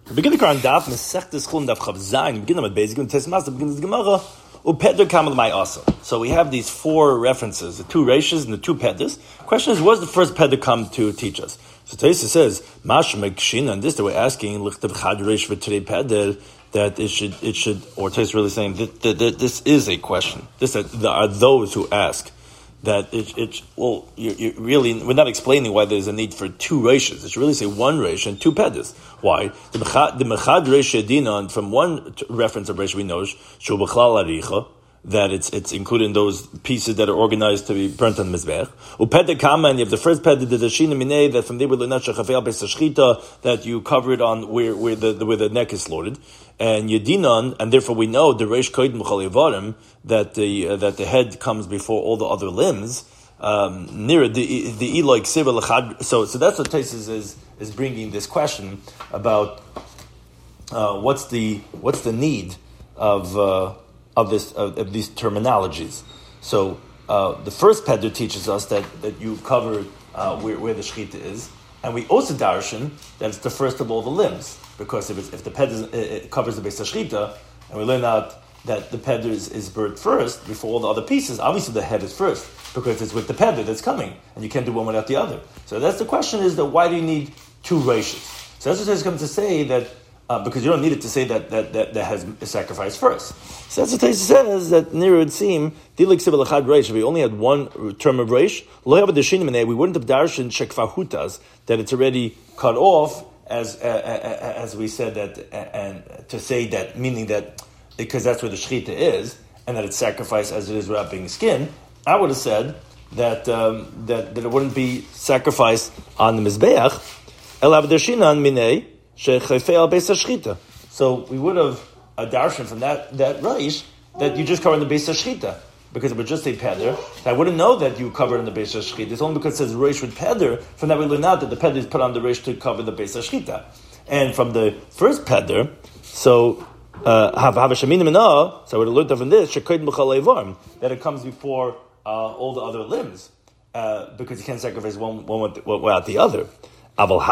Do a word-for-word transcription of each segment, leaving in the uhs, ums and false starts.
We begin the Quran Daf Mesechtes Chulin Daf Chav Zayin. Begin with basic and Tesmas. Begin the Gemara. Upeder Kamal Mai also. So we have these four references: the two reishes and the two peders. Question is, what does the first peder come to teach us? So Taisa says, Mash Mekshin, and this that we're asking, Lichtav Chad Reish V'Trei Peder, that it should, it should, or Taisa really saying that, that, that this is a question. This that there are those who ask that it, it well, you, you really, we're not explaining why there's a need for two reishes. It should really say one reish and two peders. Why? The Mechad Reish Yedina, from one reference of reish we know, Shu B'chlal Aricha, that it's it's included in those pieces that are organized to be burnt on the mizbech. Upeder Kama, and you have the first peder, the Dashina Minei, that from there we learn that you cover it on where where the, the where the neck is slaughtered, and Yedinan, and therefore we know the Reish Koid Mechal Yevarim, that the uh, that the head comes before all the other limbs. Um, near the the Eloi Ksiva Lechad. So so that's what Taisus is is bringing this question about uh, what's the what's the need of. Uh, Of this of, of these terminologies. So uh, the first peder teaches us that, that you cover uh, where, where the shechita is, and we also darshan that it's the first of all the limbs, because if it's, if the peder it covers the base of shechita, and we learn out that the peder is, is burnt first before all the other pieces, obviously the head is first because it's with the peder that's coming, and you can't do one without the other. So that's the question: is that why do you need two reishes? So that's what it's come to say that. Uh, because you don't need it to say that that, that, that has a sacrifice first. So that's what Taisa says, that near it would seem, we only had one term of reish, we wouldn't have darshan shekvahutas, that it's already cut off, as uh, as we said, that and to say that, meaning that, because that's where the shechita is, and that it's sacrificed as it is wrapping skin, I would have said that um, that, that it wouldn't be sacrificed on the mizbeach, elav darshinan minei, so we would have a darshan from that that reish that you just cover in the base of shechita, because it would just say peder. I wouldn't know that you cover in the base of shechita. It's only because it says reish with peder. From that we learn out that the peder is put on the reish to cover the base of shechita. And from the first peder, so have have a shemin mina. So I would have learned from this shekoid mechal evarm, that it comes before uh, all the other limbs, uh, because you can't sacrifice one one without the other. But now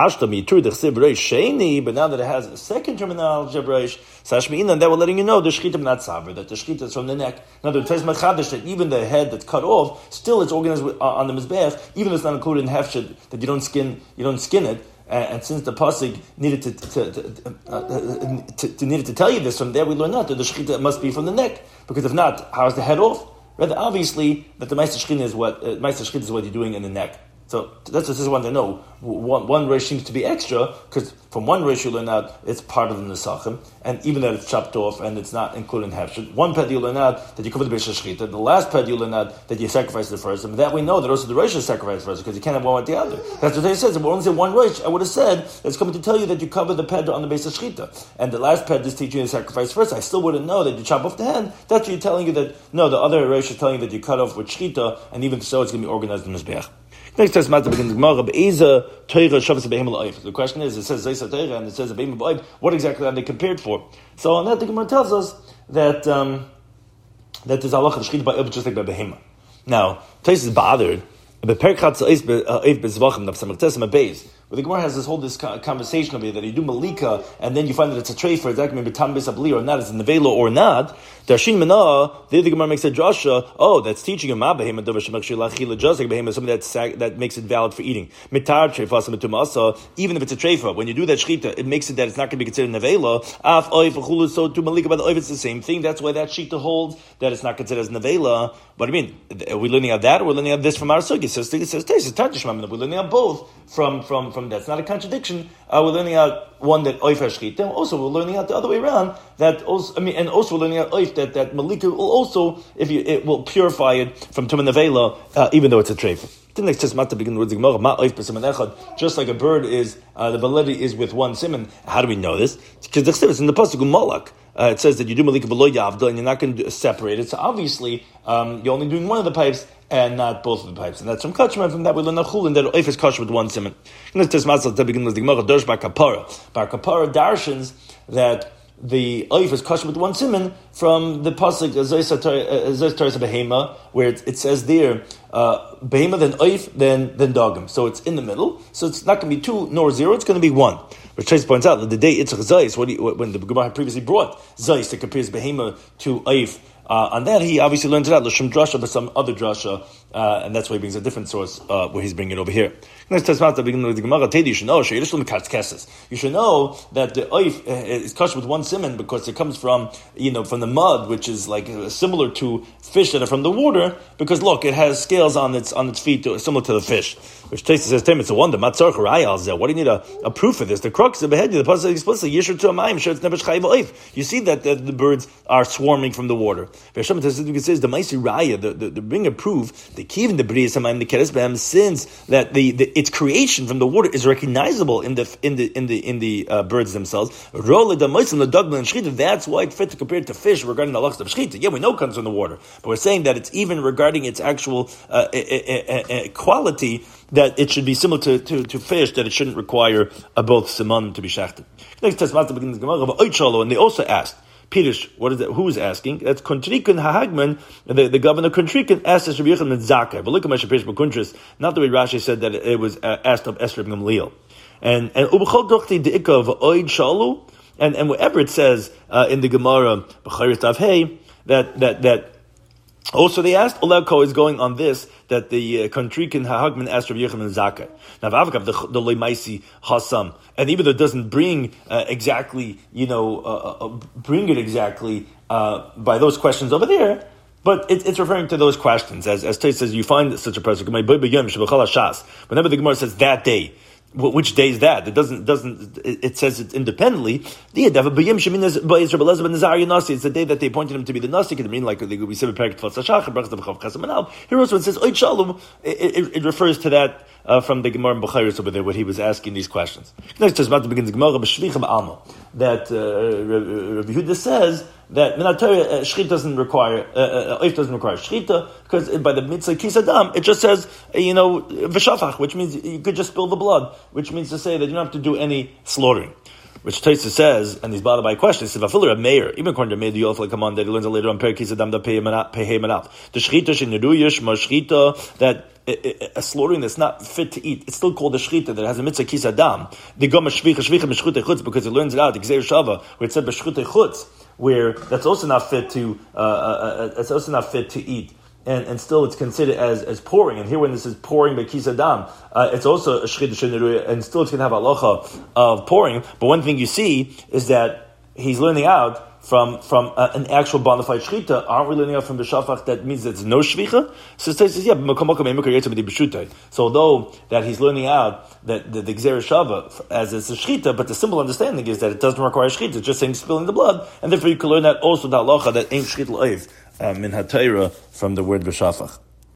that it has a second terminology of reish, that we're letting you know the shechita not saver, that the shechita is from the neck. Now the Tez Machadish, that even the head that's cut off, still it's organized with, uh, on the mizbech, even though it's not included in hefshed, that you don't skin, you don't skin it. And, and since the pasuk needed to to, to, uh, to, to needed to tell you this, from there we learn out that the shechita must be from the neck, because if not, how is the head off? Rather, obviously, that the meister shechita is what uh, meister shechita is what you're doing in the neck. So that's what this is one to know. One, one reish seems to be extra, because from one reish you learn out it's part of the nesachim, and even that it's chopped off and it's not included in hefshed. One ped you learn out that you cover the base of shechita. The last ped you learn out that you sacrifice the first, and that we know that also the reish is sacrificed first, because you can't have one with the other. That's what it says. If we only say one reish, I would have said it's coming to tell you that you cover the ped on the base of shechita, and the last ped is teaching you to sacrifice first. I still wouldn't know that you chop off the hand. That's what you're telling you that no, the other reish is telling you that you cut off with shechita, and even so it's going to be organized in mizbeach. Next test matter begins the Gemara. The question is, it says Zeisa Teira and it says Beim Ba'ib. What exactly are they compared for? So on that, the Gemara tells us that um, that there's halacha shechita ba'ib just like by behema. Now, Tais is bothered. Where the Gemara has this whole this conversation of it, that you do malika and then you find that it's a treifer, exactly maybe tam besabli or not, it's a nevela or not. Darshin mana, the Gemara makes a drasha. Oh, that's teaching a mabahim just like behema, something that's that makes it valid for eating. Mitar treifa metumasa, even if it's a treifa, when you do that shechita, it makes it that it's not going to be considered nevela. Af oif chulu, so to malika by the oif, it's the same thing. That's why that shechita holds that it's not considered as nevela. What do you mean? Are we learning out that, or we're learning out this from our sugi? It says it says we're learning out both from from from that. It's not a contradiction. Uh, we're learning out one that oif hashchita. Also, we're learning out the other way around. That also, I mean, and also we're learning out oif that that malika will also, if you, it will purify it from tumen nevela, uh, even though it's a treif. The next test matter begins with the Gemara. Ma oif b'siman echad. Just like a bird is, uh, the validity is with one simon. How do we know this? Because the chsivs in the pasuk malak. Uh, it says that you do malika v'lo yavda, and you're not going to separate it. So obviously, um, you're only doing one of the pipes and not both of the pipes. And that's from Kachman. From that we learn Nachul, that oif is kosher with one simon. Next test matter to begin with the Gemara. Dosh bar kapara. Bar kapara darshans that the oif is kosher with one siman from the pasuk Zos Torah Behema, where it, it says there uh, Behema then oif then then dogim. So it's in the middle. So it's not going to be two nor zero. It's going to be one. Which Trace points out that the day Itzchak Zayis, when the Gemara had previously brought Zayis that compares Behema to oif. Uh, on that, he obviously learns it out, L'Shem Drasha, but some other Drasha, uh, and that's why he brings a different source, uh, where he's bringing it over here. Next Tesmat, the beginning of the Gemara, Tedi, you should know, you should know that the oif is kosher with one siman because it comes from, you know, from the mud, which is like similar to fish that are from the water, because look, it has scales on its, on its feet, similar to the fish. Which Taisa says, Tim, it's a wonder, Matzarch Rayal, what do you need a, a proof for this? The crux of the head, the pasuk explicitly, Yishur to a mayim, sure it's never chayiv oif. You see that the, the birds are swarming from the water. Hashem says the Maisi Raya, the, the, the bring a proof, the Kiv and the B'riyas Hamayim, the Keres B'hem, since that the, the its creation from the water is recognizable in the in the in the in the uh, birds themselves. Rola the Moisim the Dogman and Shchita. That's why it's fit to compare it to fish regarding the lachs of Shchita. Yeah, we know it comes from the water, but we're saying that it's even regarding its actual uh, uh, uh, uh, quality that it should be similar to, to, to fish, that it shouldn't require uh, both siman to be shachted. Next test, begins the Gemara of Oichalo, and they also asked. Pirish, what is that? Who is asking? That's Kontrikan Hahagman, the, the governor Kontrikan asked us Rabbi Yochanan Zakkai. But look at my Shapirish B'Kuntris, not the way Rashi said that it was uh, asked of Esther ibn Gamliel. And and Ubechol Dochti De'ika of Oid Shalu, and and whatever it says uh, in the Gemara B'Chayris Tav Hey, that that that. Also, they asked, Olevko is going on this, that the uh, Kontrikan Hahagman asked Rabbi Yochanan Zakkai. Now, Vavakav, the, the Leimaisi Hasam, and even though it doesn't bring uh, exactly, you know, uh, uh, bring it exactly uh, by those questions over there, but it, it's referring to those questions. As as Tate says, you find such a person, whenever the Gemara says that day, which day is that? It doesn't, doesn't, it says it independently. It's the day that they appointed him to be the Nasi. It mean like we said, here also it says, it, it refers to that uh, from the Gemara in B'Chayris over there, where he was asking these questions. Next, Tazmat begins the Gemara b'Shvicha b'Alma, that uh, Rabbi Yehuda says that Minatayah uh, Shchita doesn't require, uh, uh, Oif doesn't require Shchita, because by the Mitzvah Kisadam, it just says, uh, you know, V'shafach, which means you could just spill the blood, which means to say that you don't have to do any slaughtering. Which Taisa says, and he's bothered by a question, he says, Vafilu a mayor, even according to Meir, the Yoel come on, that he learns later on, Per Kisadam, the Pehei Manaf. The Shchita, Sheneruyesh, Ma Shchita, that a slaughtering that's not fit to eat, it's still called a shchita, that has a mitzvah kisadam. The gom shvicha shvicha meshchutei chutz, because it learns it out, the gzeir shava, where it said beshchutei chutz, where that's also not fit to, uh, uh, it's also not fit to eat. And, and still it's considered as, as pouring. And here when this is pouring by kisadam, uh, it's also a shchita sheneruya, and still it's going to have halacha of pouring. But one thing you see is that he's learning out from from uh, an actual bona fide shchita. Aren't we learning out from the shafach that means that it's no shvicha? So it says, yeah, so although that he's learning out that the, the gzeir shava as it's a shchita, but the simple understanding is that it doesn't require shchita, it's just saying spilling the blood, and therefore you can learn that also the halacha that ain't shchita l'oiv min hatayra from the word v'shafach.